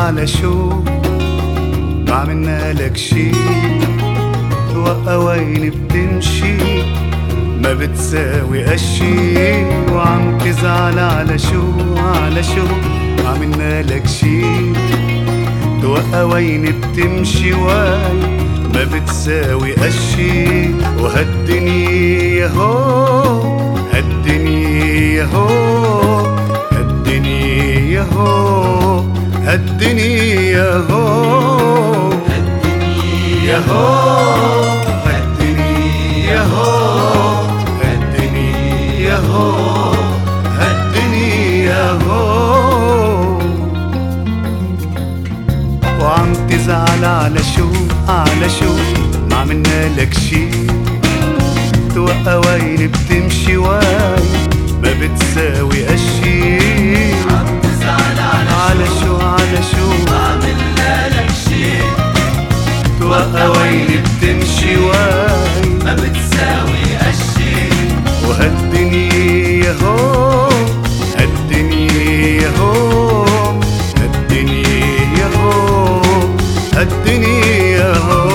على شو ما عملنا لك شي، توقع وين بتمشي ما بتساوي قشي، وعم تزعل على شو ما عملنا لك شي، توقع وين بتمشي وين ما بتساوي قشي. وهالدنيا هو هالدنيا هو هالدنيا هو هالدنيا هو هالدنيا هو هالدنيا هو هالدنيا هو هالدنيا هو. وعم تزعل على شو ما عملنا لك شي، توقع وين بتمشي وين ما بتساوي قشي. عم تزعل على شو ما عملنا لك شي، توقع وين بتمشي وين ما بتساوي قشي. وهالدنيا هو هالدنيا هو هالدنيا هو هالدنيا هو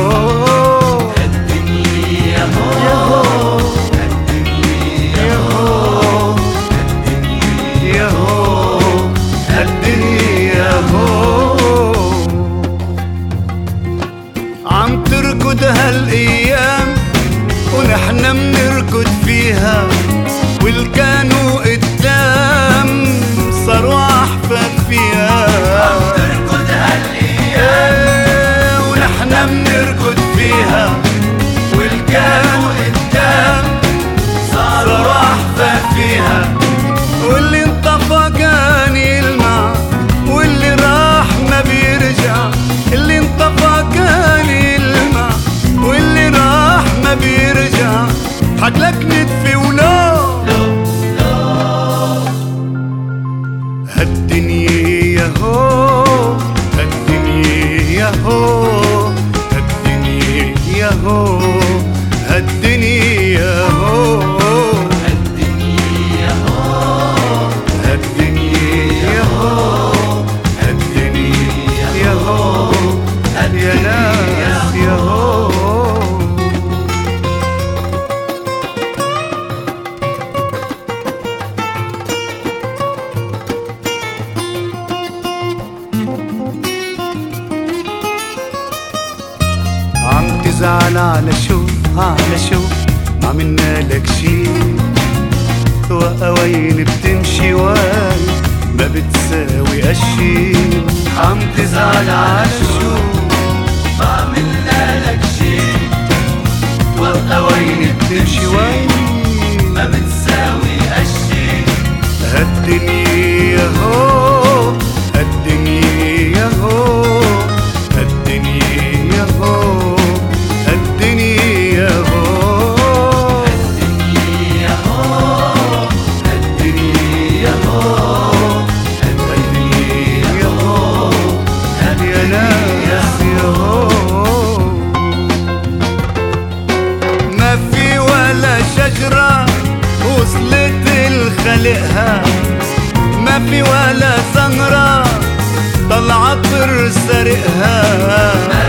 الدنيا هو الدنيا هو الدنيا هو الدنيا هو. عم تركض هالايام ونحن منركض فيها، والكانوا قدام صاروا احفاد فيها. عم تركض هالايام ونحن منركض فيها، والكانوا قدام صاروا احفاد فيها. واللي انطفى كان يلمع، واللي راح ما بيرجع. اللي انطفى كان يلمع، واللي راح ما بيرجع. حدلك ندفي ولو هالدنيا هو هالدنيا هو هالدنيا هو هالدنيا هو الدنيا هو هالدنيا هو هالدنيا هو يا ناس يا هو. عم تزعل على شو ما عملنا لك شي، توقع وين بتمشي وين ما بتساوي قشي. عم تزعل على شو ما عملنا لك شي، توقع وين بتمشي وين ما بتساوي قشي. هالدنيا هو هالدنيا هو هالدنيا هو هالدنيا هو الدنيا هو الدنيا هو الدنيا هو يا ناس يا هو. ما في ولا شجرة وصلت لخلقها، ما في ولا ثمرة طلعت طر سرقها.